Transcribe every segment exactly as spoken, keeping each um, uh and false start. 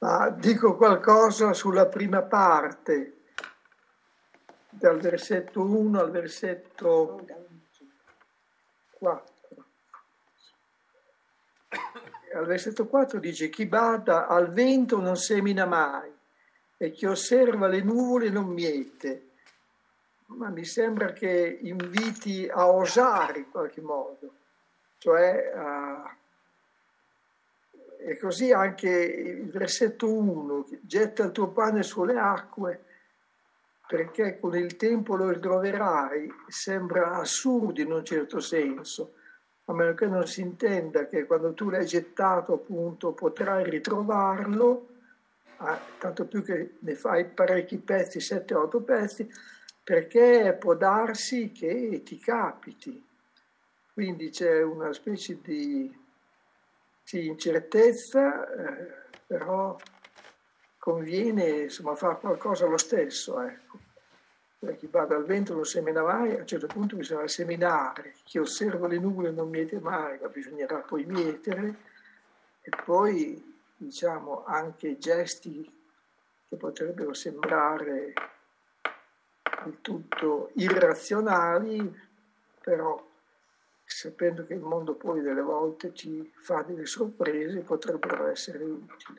Ma dico qualcosa sulla prima parte, dal versetto uno al versetto quattro. Al versetto quattro dice: chi bada al vento non semina mai, e chi osserva le nuvole non miete. Ma mi sembra che inviti a osare in qualche modo, cioè a... E così anche il versetto uno: getta il tuo pane sulle acque, perché con il tempo lo ritroverai. Sembra assurdo in un certo senso, a meno che non si intenda che quando tu l'hai gettato, appunto, potrai ritrovarlo, ah, tanto più che ne fai parecchi pezzi, sette otto pezzi, perché può darsi che ti capiti. Quindi c'è una specie di sì, incertezza, eh, però conviene, insomma, fare qualcosa lo stesso, ecco. Per chi va dal vento non semina mai, a un certo punto bisogna seminare. Chi osserva le nuvole non miete mai, ma bisognerà poi mietere. E poi, diciamo, anche gesti che potrebbero sembrare del tutto irrazionali, però sapendo che il mondo poi delle volte ci fa delle sorprese, potrebbero essere utili.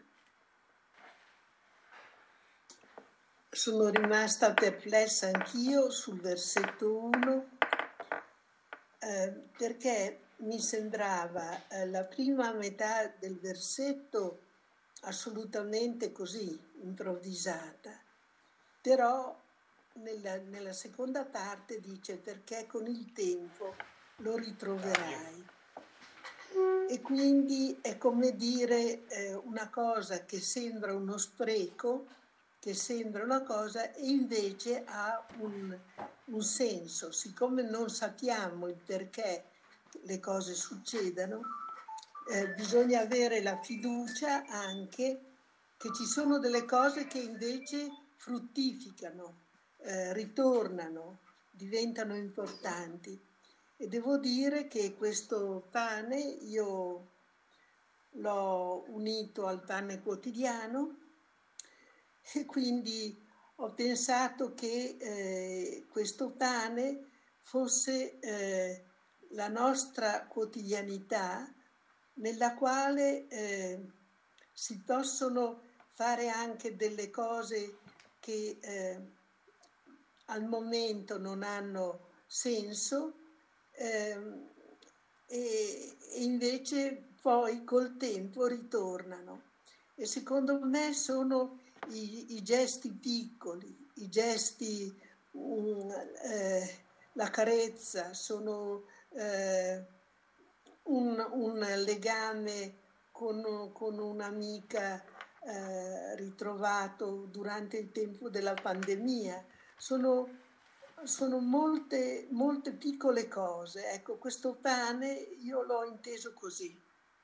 Sono rimasta perplessa anch'io sul versetto uno, eh, perché mi sembrava eh, la prima metà del versetto assolutamente così, improvvisata, però nella, nella seconda parte dice: perché con il tempo lo ritroverai. E quindi è come dire eh, una cosa che sembra uno spreco, che sembra una cosa e invece ha un, un senso. Siccome non sappiamo il perché le cose succedano, eh, bisogna avere la fiducia anche che ci sono delle cose che invece fruttificano, eh, ritornano, diventano importanti. E devo dire che questo pane io l'ho unito al pane quotidiano e quindi ho pensato che eh, questo pane fosse eh, la nostra quotidianità, nella quale eh, si possono fare anche delle cose che eh, al momento non hanno senso, eh, e, e invece poi col tempo ritornano. E secondo me sono i, i gesti piccoli, i gesti, um, eh, la carezza, sono eh, un, un legame con, con un'amica eh, ritrovato durante il tempo della pandemia. Sono, sono molte, molte piccole cose. Ecco, questo pane io l'ho inteso così.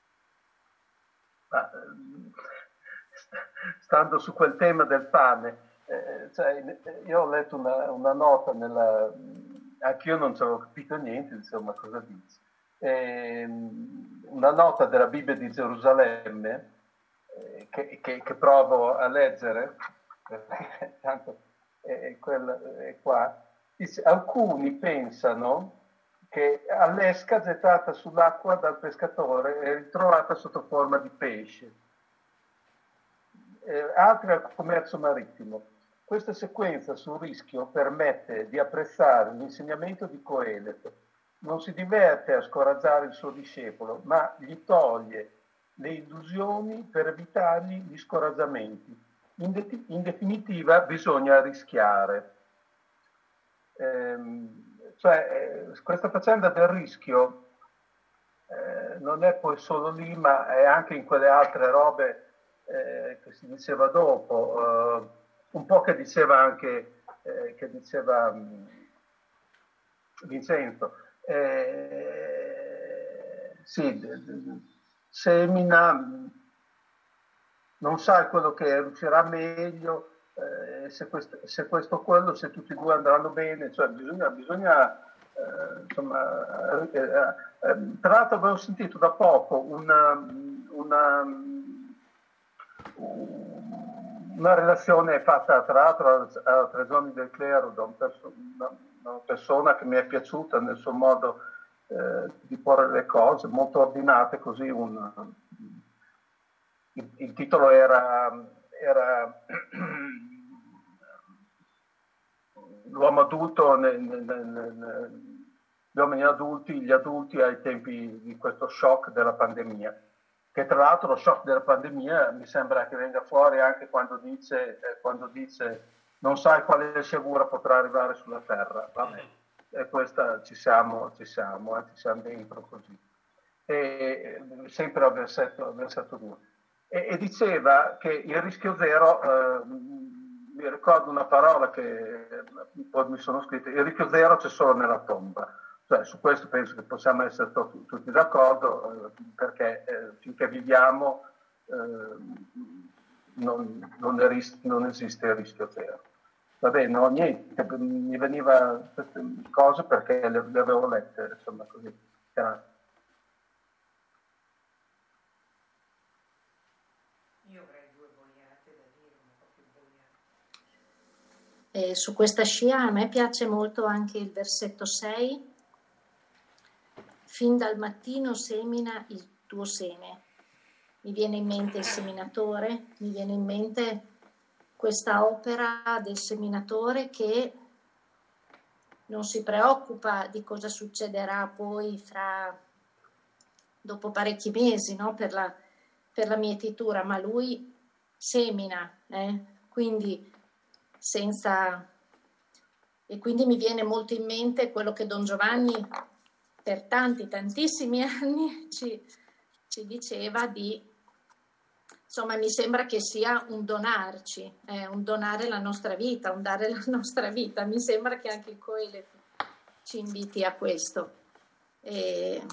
Ma, stando su quel tema del pane, eh, cioè, io ho letto una, una nota nella... Anch'io non ci avevo capito niente, insomma, cosa dice. Eh, una nota della Bibbia di Gerusalemme eh, che, che, che provo a leggere, tanto è, quella, è qua. Dice: alcuni pensano che all'esca gettata sull'acqua dal pescatore è ritrovata sotto forma di pesce, eh, altri al commercio marittimo. Questa sequenza sul rischio permette di apprezzare l'insegnamento di Coelet. Non si diverte a scoraggiare il suo discepolo, ma gli toglie le illusioni per evitargli gli scoraggiamenti. In, de- in definitiva, bisogna rischiare. Ehm, cioè, eh, questa faccenda del rischio eh, non è poi solo lì, ma è anche in quelle altre robe eh, che si diceva dopo, eh, un po' che diceva anche, eh, che diceva um, Vincenzo. Eh, sì, d- d- semina, non sai quello che riuscirà meglio, eh, se, questo, se questo o quello, se tutti e due andranno bene, cioè bisogna, bisogna eh, insomma, eh, eh, eh, tra l'altro avevo sentito da poco una, una, una relazione fatta tra l'altro a tre giorni del clero da un perso- una, una persona che mi è piaciuta nel suo modo eh, di porre le cose, molto ordinate, così un, il, il titolo era, era l'uomo adulto, nel, nel, nel, gli uomini adulti, gli adulti ai tempi di questo shock della pandemia. Che tra l'altro lo shock della pandemia mi sembra che venga fuori anche quando dice, eh, quando dice non sai quale sciagura potrà arrivare sulla terra. Vabbè, e questa ci siamo, ci siamo, eh, ci siamo dentro così. E, sempre al versetto, al versetto due. E, e diceva che il rischio zero, eh, mi ricordo una parola che poi mi sono scritta, il rischio zero c'è solo nella tomba. Cioè, su questo penso che possiamo essere tutti, tutti d'accordo, eh, perché eh, finché viviamo eh, non, non, ris- non esiste il rischio zero. Va bene, no, niente, mi veniva queste cose perché le, le avevo lette, insomma, così. Grazie. Io avrei due boiate da dire, un po' più boiate. E su questa scia a me piace molto anche il versetto sei. Fin dal mattino semina il tuo seme. Mi viene in mente il seminatore, mi viene in mente questa opera del seminatore che non si preoccupa di cosa succederà poi fra, dopo parecchi mesi, no? per, la, per la mietitura, ma lui semina, eh? quindi senza... E quindi mi viene molto in mente quello che Don Giovanni per tanti, tantissimi anni ci, ci diceva di, insomma, mi sembra che sia un donarci, eh, un donare la nostra vita, un dare la nostra vita. Mi sembra che anche il Coelet ci inviti a questo, e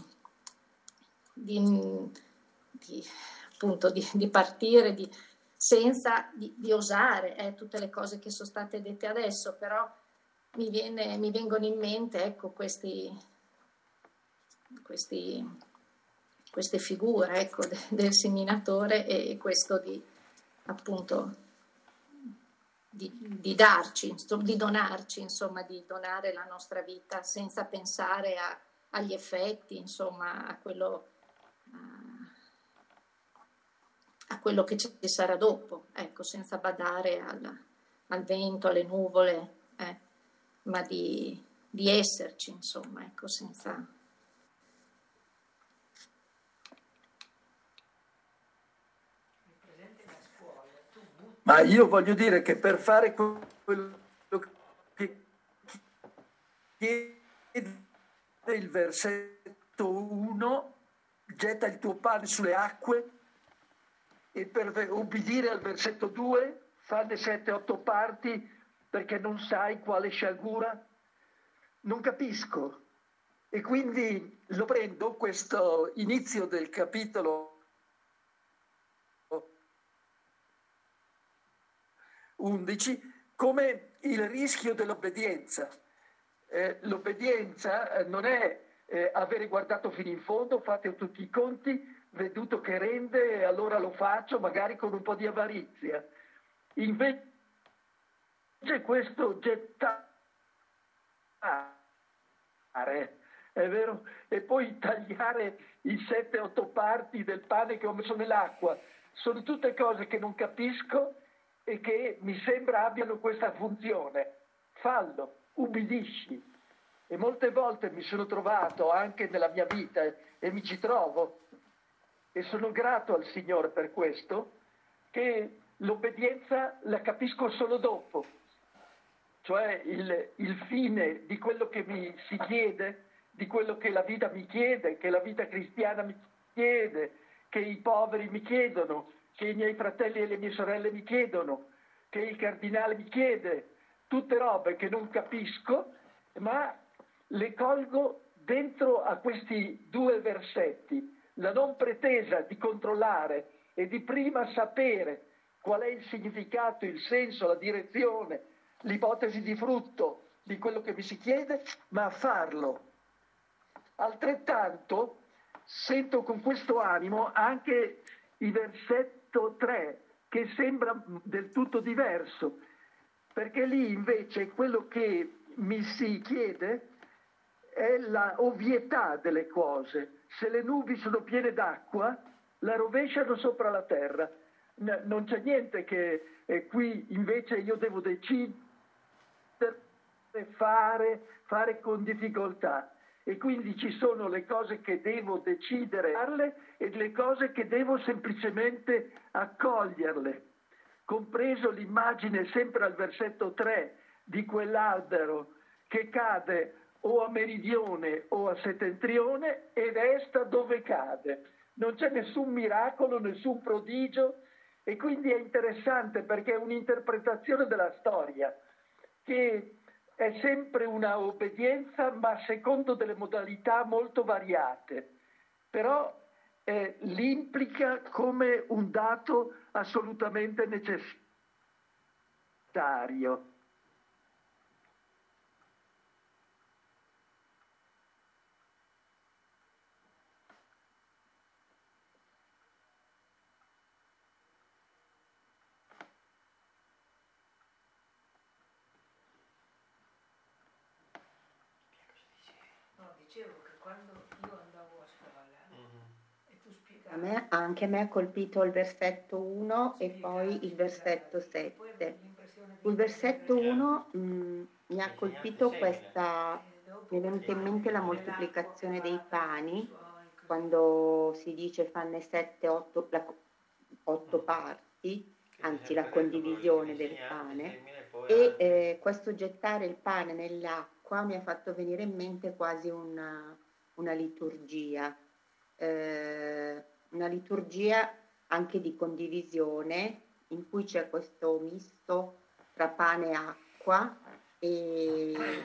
di, di, appunto, di, di partire, di, senza di, di osare eh, tutte le cose che sono state dette adesso, però mi, viene, mi vengono in mente, ecco, questi... Questi, queste figure ecco, de, del seminatore e questo di appunto di, di darci, di donarci, insomma, di donare la nostra vita senza pensare a, agli effetti, insomma, a quello, a, a quello che ci sarà dopo, ecco, senza badare al, al vento, alle nuvole, eh, ma di, di esserci, insomma, ecco, senza... Ma io voglio dire che per fare quello che chiede il versetto uno, getta il tuo pane sulle acque, e per ubbidire al versetto due, fanne sette, otto parti perché non sai quale sciagura. Non capisco. E quindi lo prendo questo inizio del capitolo undici come il rischio dell'obbedienza. Eh, l'obbedienza eh, non è eh, avere guardato fino in fondo, fate tutti i conti, veduto che rende, allora lo faccio, magari con un po' di avarizia. Invece questo gettare, è vero? E poi tagliare i sette otto parti del pane che ho messo nell'acqua, sono tutte cose che non capisco e che mi sembra abbiano questa funzione. Fallo, ubbidisci. E molte volte mi sono trovato anche nella mia vita, e mi ci trovo, e sono grato al Signore per questo, che l'obbedienza la capisco solo dopo. Cioè il, il fine di quello che mi si chiede, di quello che la vita mi chiede, che la vita cristiana mi chiede, che i poveri mi chiedono, che i miei fratelli e le mie sorelle mi chiedono, che il cardinale mi chiede, tutte robe che non capisco, ma le colgo dentro a questi due versetti, la non pretesa di controllare e di prima sapere qual è il significato, il senso, la direzione, l'ipotesi di frutto di quello che mi si chiede, ma farlo. Altrettanto sento con questo animo anche il versetto tre, che sembra del tutto diverso, perché lì invece quello che mi si chiede è la ovvietà delle cose. Se le nubi sono piene d'acqua, la rovesciano sopra la terra. N- non c'è niente che eh, qui invece io devo decidere, fare, fare con difficoltà. E quindi ci sono le cose che devo decidere farle e le cose che devo semplicemente accoglierle. Compreso l'immagine sempre al versetto tre di quell'albero che cade o a meridione o a settentrione e resta dove cade. Non c'è nessun miracolo, nessun prodigio, e quindi è interessante perché è un'interpretazione della storia che è sempre una obbedienza, ma secondo delle modalità molto variate, però eh, l'implica come un dato assolutamente necessario. No, dicevo che quando io andavo a scuola Mhm. e tu A spiegavi, me, anche a me ha colpito il versetto uno e spiegavi, poi il versetto spiegavi, e poi avevo sette. l'impressione di Sul versetto intendere, uno mh, mi ha L'insegnante colpito semina. questa, e dopo mi è quel venuta in pane mente la nell'acqua che moltiplicazione dei va per fare i pani, suoi, così. quando si dice fanne sette, otto, la- otto Mhm. parti, Che c'è anzi la sempre detto quello lì, che condivisione del l'insegnante pane. semina e poi E altri. eh, questo gettare il pane nell'acqua mi ha fatto venire in mente quasi una, una liturgia, eh, una liturgia anche di condivisione, in cui c'è questo misto tra pane e acqua e,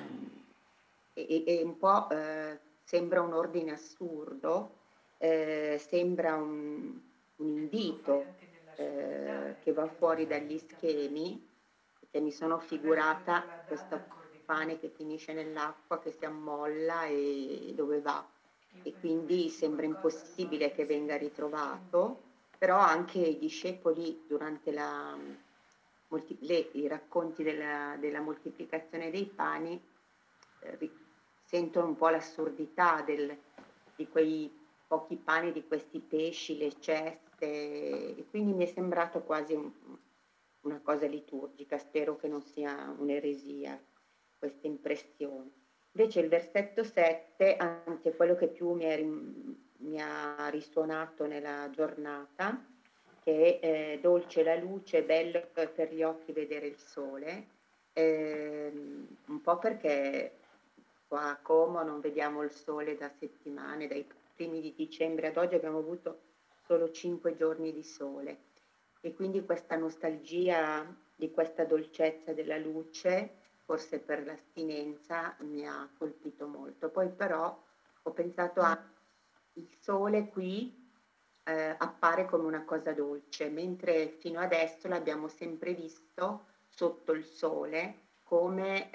e, e un po' eh, sembra un ordine assurdo, eh, sembra un, un invito eh, che va fuori dagli schemi, perché mi sono figurata questo pane che finisce nell'acqua, che si ammolla e dove va, e quindi sembra impossibile che venga ritrovato, però anche i discepoli durante la, molti, le, i racconti della, della moltiplicazione dei pani eh, sentono un po' l'assurdità del, di quei pochi pani, di questi pesci, le ceste, e quindi mi è sembrato quasi un, una cosa liturgica. Spero che non sia un'eresia questa impressione. Invece il versetto sette, anzi è quello che più mi, è, mi ha risuonato nella giornata, che è eh, dolce la luce, bello per gli occhi vedere il sole, eh, un po' perché qua a Como non vediamo il sole da settimane, dai primi di dicembre ad oggi abbiamo avuto solo cinque giorni di sole, e quindi questa nostalgia di questa dolcezza della luce, forse per l'astinenza, mi ha colpito molto. Poi però ho pensato a il sole qui eh, appare come una cosa dolce, mentre fino adesso l'abbiamo sempre visto sotto il sole come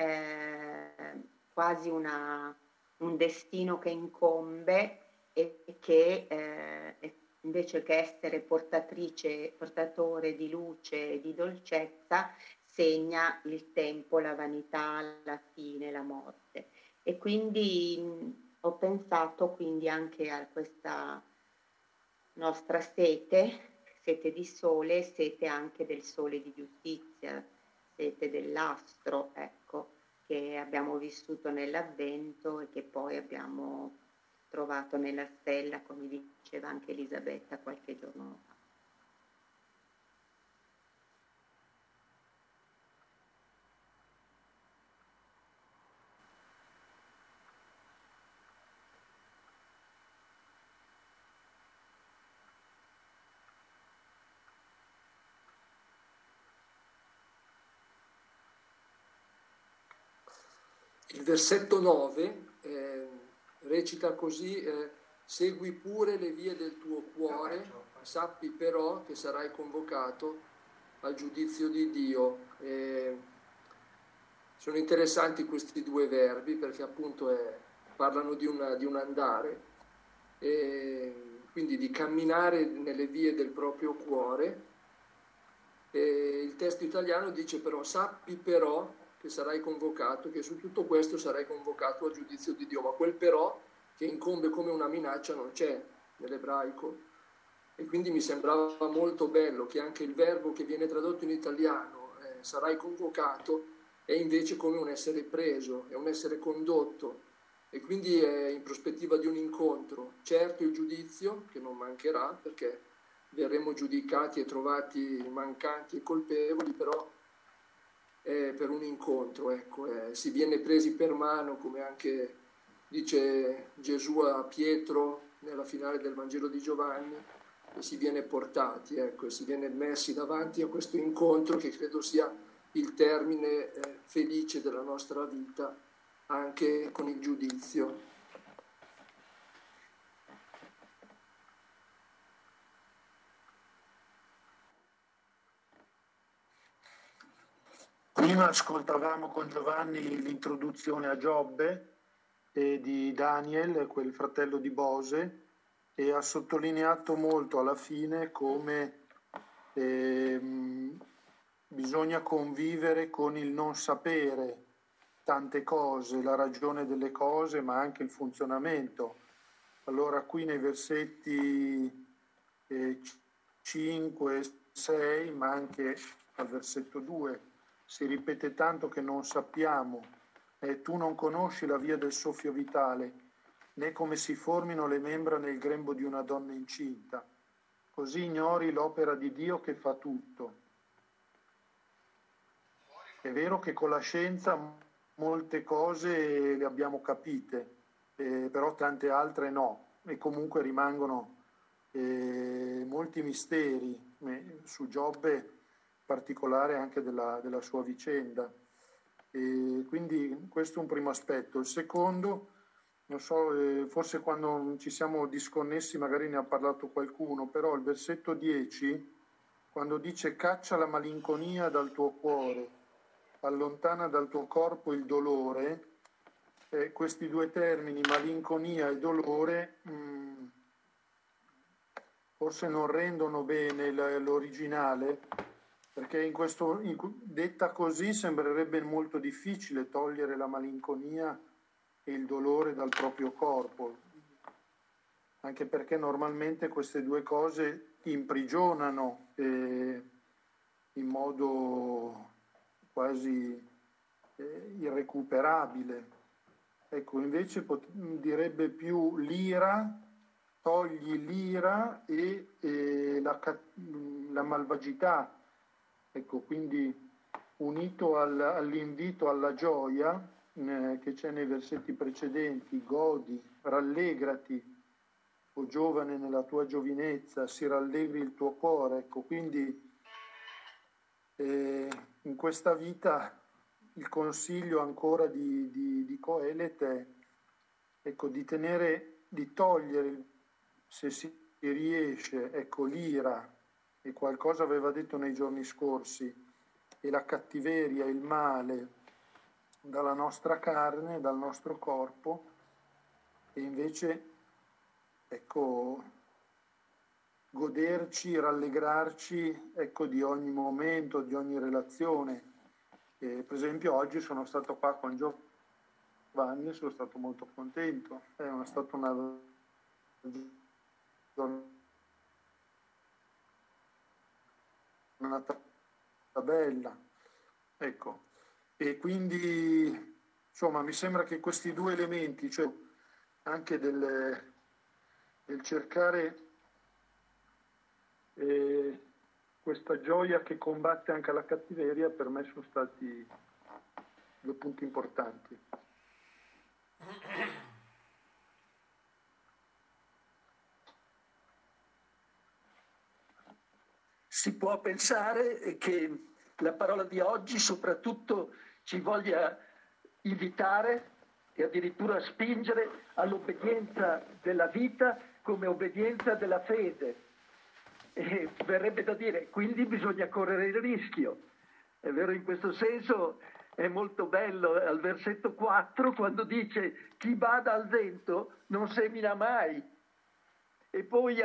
eh, quasi una, un destino che incombe e che eh, invece che essere portatrice, portatore di luce e di dolcezza, segna il tempo, la vanità, la fine, la morte. E quindi mh, ho pensato quindi anche a questa nostra sete, sete di sole, sete anche del sole di giustizia, sete dell'astro, ecco, che abbiamo vissuto nell'Avvento e che poi abbiamo trovato nella stella, come diceva anche Elisabetta qualche giorno fa. Il versetto nove eh, recita così, eh, segui pure le vie del tuo cuore, sappi però che sarai convocato al giudizio di Dio. Eh, sono interessanti questi due verbi perché appunto eh, parlano di, una, di un andare, eh, quindi di camminare nelle vie del proprio cuore, E il testo italiano dice però sappi però che sarai convocato, che su tutto questo sarai convocato al giudizio di Dio, ma quel però che incombe come una minaccia non c'è nell'ebraico. E quindi mi sembrava molto bello che anche il verbo che viene tradotto in italiano, eh, sarai convocato, è invece come un essere preso, è un essere condotto, e quindi è in prospettiva di un incontro. Certo il giudizio, che non mancherà, perché verremo giudicati e trovati mancanti e colpevoli, però è per un incontro, ecco, eh, si viene presi per mano, come anche dice Gesù a Pietro nella finale del Vangelo di Giovanni, e si viene portati, ecco, e si viene messi davanti a questo incontro che credo sia il termine eh, felice della nostra vita, anche con il giudizio. Prima ascoltavamo con Giovanni l'introduzione a Giobbe e di Daniel, quel fratello di Bose, e ha sottolineato molto alla fine come ehm, bisogna convivere con il non sapere tante cose, la ragione delle cose, ma anche il funzionamento. Allora qui nei versetti eh, cinque, sei, ma anche al versetto due, si ripete tanto che non sappiamo. Eh, tu non conosci la via del soffio vitale, né come si formino le membra nel grembo di una donna incinta. Così ignori l'opera di Dio che fa tutto. È vero che con la scienza molte cose le abbiamo capite, eh, però tante altre no, e comunque rimangono eh, molti misteri, eh, su Giobbe in particolare anche della, della sua vicenda. E quindi questo è un primo aspetto. Il secondo, non so, eh, forse quando ci siamo disconnessi magari ne ha parlato qualcuno, però il versetto dieci, quando dice caccia la malinconia dal tuo cuore, allontana dal tuo corpo il dolore, eh, questi due termini, malinconia e dolore, mh, forse non rendono bene l'originale, perché in questo, in, detta così sembrerebbe molto difficile togliere la malinconia e il dolore dal proprio corpo, anche perché normalmente queste due cose imprigionano eh, in modo quasi eh, irrecuperabile. Ecco, invece pot- direbbe più l'ira, togli l'ira e, e la, la malvagità. Ecco, quindi unito al, all'invito alla gioia eh, che c'è nei versetti precedenti, godi, rallegrati, o giovane nella tua giovinezza, si rallegri il tuo cuore. Ecco, quindi eh, in questa vita il consiglio ancora di, di, di Coelet è, ecco, di tenere, di togliere, se si riesce, ecco, l'ira, e qualcosa aveva detto nei giorni scorsi, e la cattiveria, il male dalla nostra carne, dal nostro corpo, e invece, ecco, goderci, rallegrarci, ecco, di ogni momento, di ogni relazione. E, per esempio, oggi sono stato qua con Giovanni e sono stato molto contento. È una, stata una giornata bella, ecco. E quindi, insomma, mi sembra che questi due elementi, cioè anche del, del cercare eh, questa gioia che combatte anche la cattiveria, per me sono stati due punti importanti. Si può pensare che la parola di oggi soprattutto ci voglia invitare e addirittura spingere all'obbedienza della vita come obbedienza della fede. E verrebbe da dire, quindi bisogna correre il rischio. È vero, in questo senso è molto bello al versetto quattro quando dice chi bada al vento non semina mai. E poi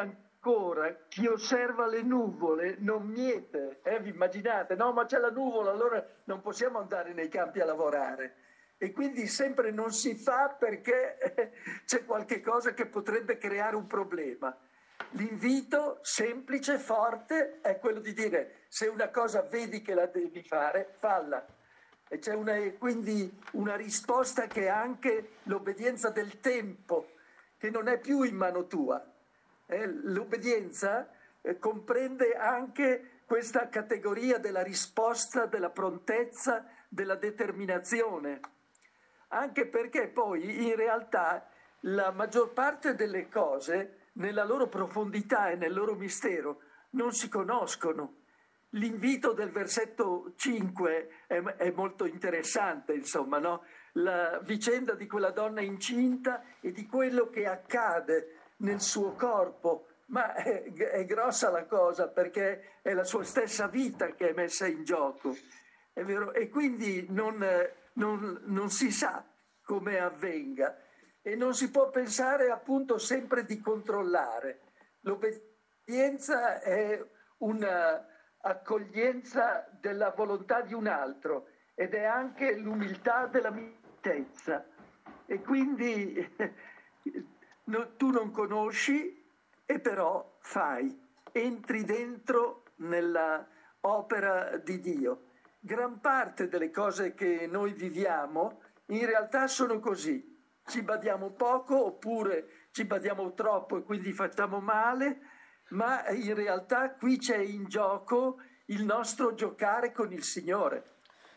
ancora, chi osserva le nuvole non miete. Eh, vi immaginate? No, ma c'è la nuvola, allora non possiamo andare nei campi a lavorare. E quindi sempre non si fa perché eh, c'è qualche cosa che potrebbe creare un problema. L'invito semplice, forte, è quello di dire: se una cosa vedi che la devi fare, falla. E c'è una, quindi una risposta che è anche l'obbedienza del tempo, che non è più in mano tua. Eh, l'obbedienza eh, comprende anche questa categoria della risposta, della prontezza, della determinazione. Anche perché poi in realtà la maggior parte delle cose nella loro profondità e nel loro mistero non si conoscono. L'invito del versetto cinque è, è molto interessante, insomma, no? La vicenda di quella donna incinta e di quello che accade nel suo corpo, ma è, è grossa la cosa perché è la sua stessa vita che è messa in gioco, è vero? E quindi non, non, non si sa come avvenga e non si può pensare appunto sempre di controllare. L'obbedienza è una accoglienza della volontà di un altro ed è anche l'umiltà della mitezza. E quindi no, tu non conosci e però fai, entri dentro nella opera di Dio. Gran parte delle cose che noi viviamo in realtà sono così. Ci badiamo poco oppure ci badiamo troppo e quindi facciamo male, ma in realtà qui c'è in gioco il nostro giocare con il Signore.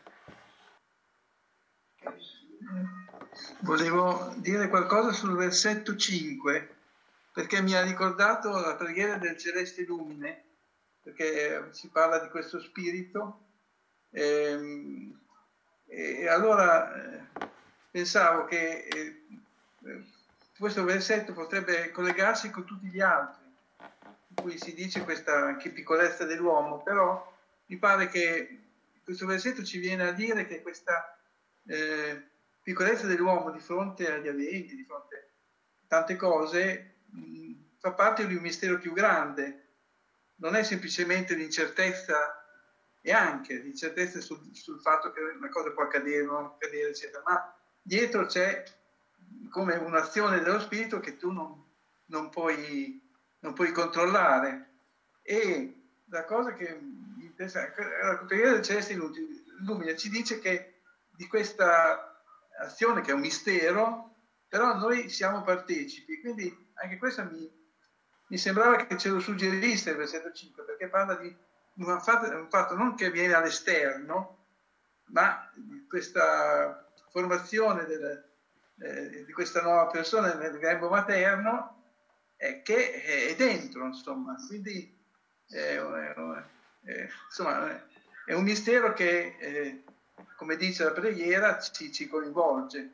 Volevo dire qualcosa sul versetto cinque, perché mi ha ricordato la preghiera del Celeste Lumine, perché si parla di questo spirito. E, e allora eh, pensavo che eh, questo versetto potrebbe collegarsi con tutti gli altri, in cui si dice questa anche piccolezza dell'uomo, però mi pare che questo versetto ci viene a dire che questa eh, piccolezza dell'uomo di fronte agli eventi, di fronte a tante cose, mh, fa parte di un mistero più grande. Non è semplicemente l'incertezza, e anche l'incertezza sul, sul fatto che una cosa può accadere, non accadere, eccetera, ma dietro c'è come un'azione dello spirito che tu non, non, puoi, non puoi controllare. E la cosa che mi interessa, la preghiera del Celeste Lumine ci dice che di questa azione, che è un mistero, però noi siamo partecipi, quindi anche questo mi, mi sembrava che ce lo suggerisse il versetto cinque, perché parla di un fatto, un fatto non che viene all'esterno, ma di questa formazione del, eh, di questa nuova persona nel grembo materno eh, che è dentro, insomma. Quindi eh, eh, insomma, è un mistero che, eh, come dice la preghiera, ci, ci coinvolge.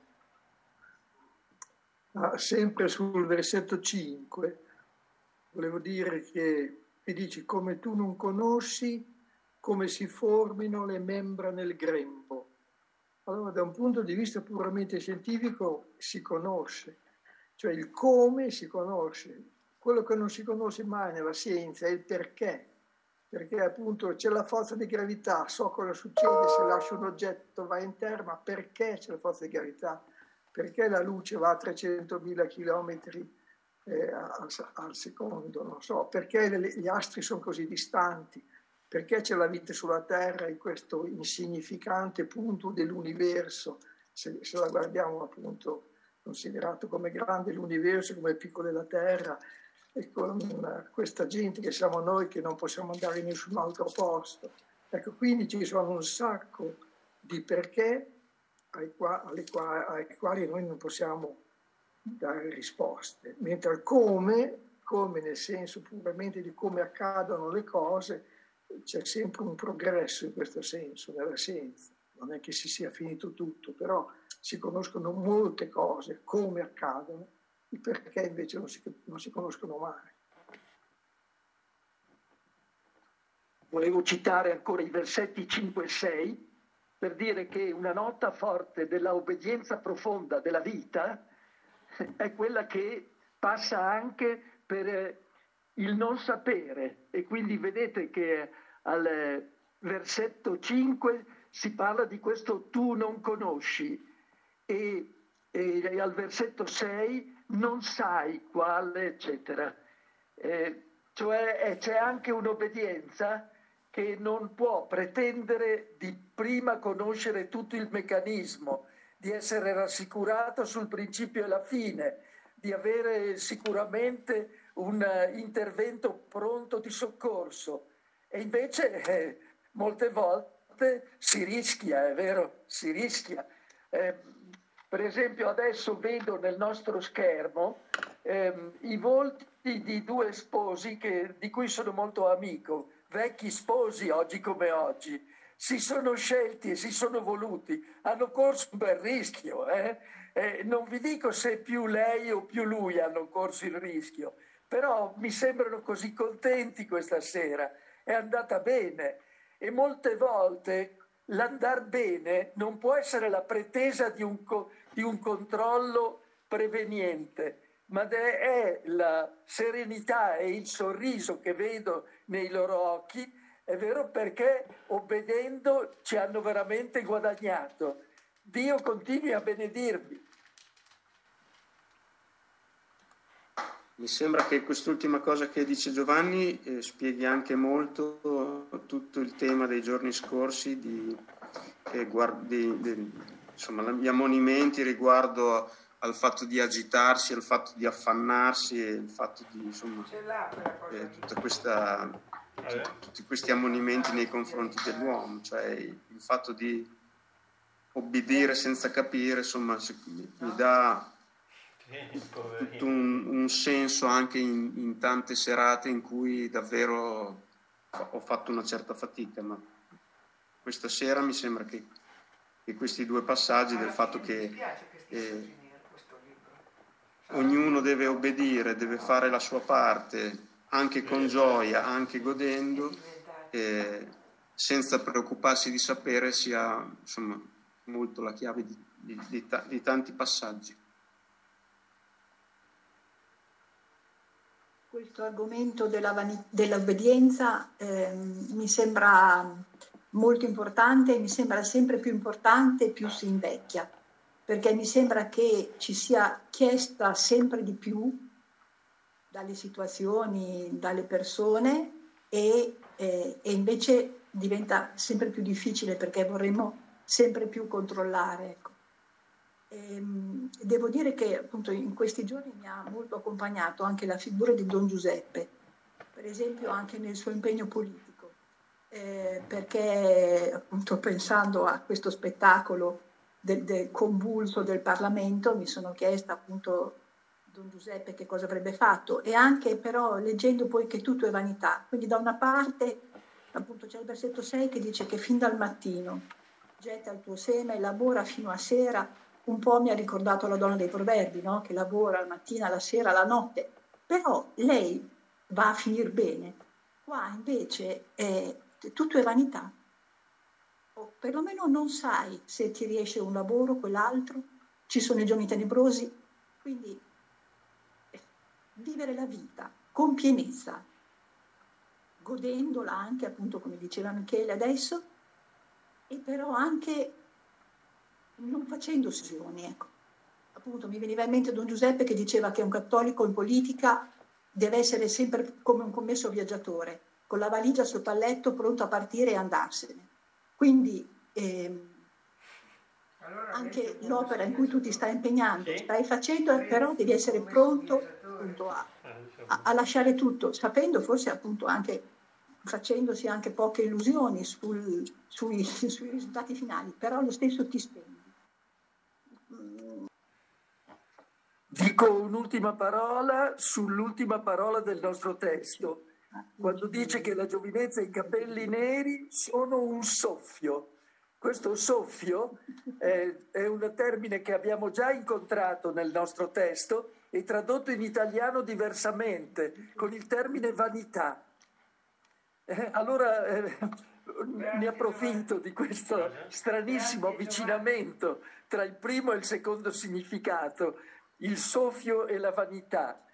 Ah, sempre sul versetto cinque, volevo dire che mi dici: come tu non conosci come si formino le membra nel grembo. Allora, da un punto di vista puramente scientifico si conosce, cioè il come si conosce. Quello che non si conosce mai nella scienza è il perché, perché appunto c'è la forza di gravità, so cosa succede se lascio un oggetto, va in terra, ma perché c'è la forza di gravità? Perché la luce va a trecentomila chilometri eh, al, al secondo, non so, perché le, gli astri sono così distanti, perché c'è la vita sulla Terra in questo insignificante punto dell'universo, se, se la guardiamo appunto considerato come grande l'universo, come piccolo la Terra, e con questa gente che siamo noi che non possiamo andare in nessun altro posto. Ecco, quindi ci sono un sacco di perché ai, qua, alle qua, ai quali noi non possiamo dare risposte, mentre il come, come nel senso puramente di come accadono le cose, c'è sempre un progresso in questo senso nella scienza. Non è che si sia finito tutto, però si conoscono molte cose, come accadono, i perché invece non si, non si conoscono mai. Volevo citare ancora i versetti cinque e sei per dire che una nota forte della obbedienza profonda della vita è quella che passa anche per il non sapere, e quindi vedete che al versetto cinque si parla di questo tu non conosci, e, e al versetto sei non sai quale, eccetera. Eh, cioè eh, c'è anche un'obbedienza che non può pretendere di prima conoscere tutto il meccanismo, di essere rassicurato sul principio e la fine, di avere sicuramente un intervento pronto di soccorso. E invece eh, molte volte si rischia, è vero, si rischia. Eh, per esempio adesso vedo nel nostro schermo ehm, i volti di due sposi che, di cui sono molto amico, vecchi sposi oggi come oggi, si sono scelti e si sono voluti, hanno corso un bel rischio, eh? Eh, non vi dico se più lei o più lui hanno corso il rischio, però mi sembrano così contenti questa sera, è andata bene, e molte volte l'andar bene non può essere la pretesa di un, co- di un controllo preveniente, ma de- è la serenità e il sorriso che vedo nei loro occhi, è vero, perché obbedendo ci hanno veramente guadagnato. Dio continui a benedirvi. Mi sembra che quest'ultima cosa che dice Giovanni eh, spieghi anche molto tutto il tema dei giorni scorsi di, eh, guardi, di, insomma, gli ammonimenti riguardo al fatto di agitarsi, al fatto di affannarsi e il fatto di, insomma, eh, tutta questa, tutti questi ammonimenti nei confronti dell'uomo, cioè il fatto di obbedire senza capire, insomma, mi dà tutto un, un senso anche in, in tante serate in cui davvero ho fatto una certa fatica, ma questa sera mi sembra che, che questi due passaggi del fatto che eh, ognuno deve obbedire, deve fare la sua parte anche con gioia, anche godendo, eh, senza preoccuparsi di sapere, sia insomma molto la chiave di, di, di, di tanti passaggi. Questo argomento della van- dell'obbedienza eh, mi sembra molto importante, mi sembra sempre più importante più si invecchia, perché mi sembra che ci sia chiesta sempre di più dalle situazioni, dalle persone e, eh, e invece diventa sempre più difficile perché vorremmo sempre più controllare. Ecco. Devo dire che appunto in questi giorni mi ha molto accompagnato anche la figura di Don Giuseppe, per esempio anche nel suo impegno politico, eh, perché appunto pensando a questo spettacolo del, del convulso del Parlamento mi sono chiesta appunto Don Giuseppe che cosa avrebbe fatto, e anche però leggendo poi che tutto è vanità, quindi da una parte appunto c'è il versetto sei che dice che fin dal mattino getta il tuo seme, lavora fino a sera. Un po' mi ha ricordato la donna dei proverbi, no? Che lavora la mattina, la sera, la notte, però lei va a finire bene. Qua invece è, tutto è vanità, o perlomeno non sai se ti riesce un lavoro, quell'altro, ci sono i giorni tenebrosi, quindi eh, vivere la vita con pienezza, godendola anche, appunto come diceva Michele adesso, e però anche non facendo ossessioni, ecco. Appunto mi veniva in mente Don Giuseppe che diceva che un cattolico in politica deve essere sempre come un commesso viaggiatore, con la valigia sotto al letto pronto a partire e andarsene. Quindi ehm, allora, anche l'opera in cui tu ti stai impegnando, sì, stai facendo, però devi essere pronto appunto a, a, a lasciare tutto, sapendo forse appunto anche facendosi anche poche illusioni sul, sui, sui risultati finali, però lo stesso ti spendi. Dico un'ultima parola sull'ultima parola del nostro testo, quando dice che la giovinezza e i capelli neri sono un soffio. Questo soffio è, è un termine che abbiamo già incontrato nel nostro testo e tradotto in italiano diversamente, con il termine vanità. Eh, allora eh, ne approfitto di questo stranissimo avvicinamento tra il primo e il secondo significato, il soffio e la vanità.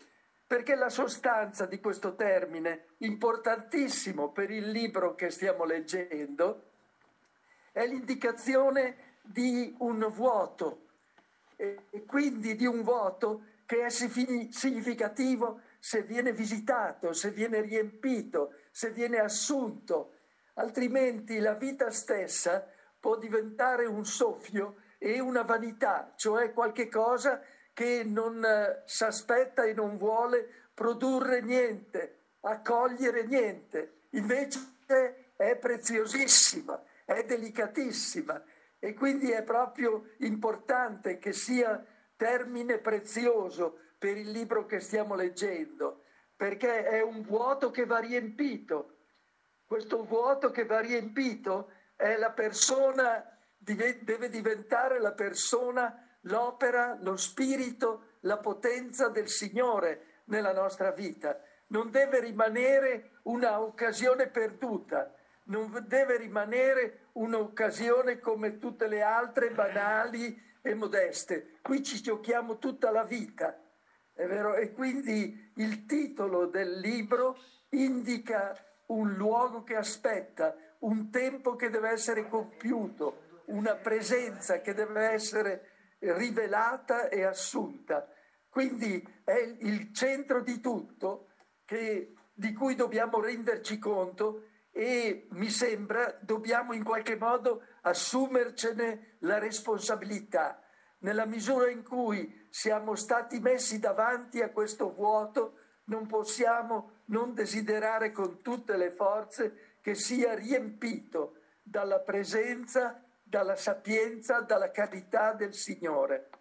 perché la sostanza di questo termine, importantissimo per il libro che stiamo leggendo, è l'indicazione di un vuoto, e quindi di un vuoto che è significativo se viene visitato, se viene riempito, se viene assunto, altrimenti la vita stessa può diventare un soffio e una vanità, cioè qualche cosa che non eh, si aspetta e non vuole produrre niente, accogliere niente. Invece è preziosissima, è delicatissima e quindi è proprio importante che sia termine prezioso per il libro che stiamo leggendo, perché è un vuoto che va riempito. Questo vuoto che va riempito è la persona, deve diventare la persona, l'opera, lo spirito, la potenza del Signore nella nostra vita. Non deve rimanere una occasione perduta, non deve rimanere un'occasione come tutte le altre, banali e modeste. Qui ci giochiamo tutta la vita, è vero? E quindi il titolo del libro indica un luogo che aspetta, un tempo che deve essere compiuto, una presenza che deve essere rivelata e assunta. Quindi è il centro di tutto che, di cui dobbiamo renderci conto e mi sembra dobbiamo in qualche modo assumercene la responsabilità. Nella misura in cui siamo stati messi davanti a questo vuoto, non possiamo non desiderare con tutte le forze che sia riempito dalla presenza, dalla sapienza, dalla carità del Signore.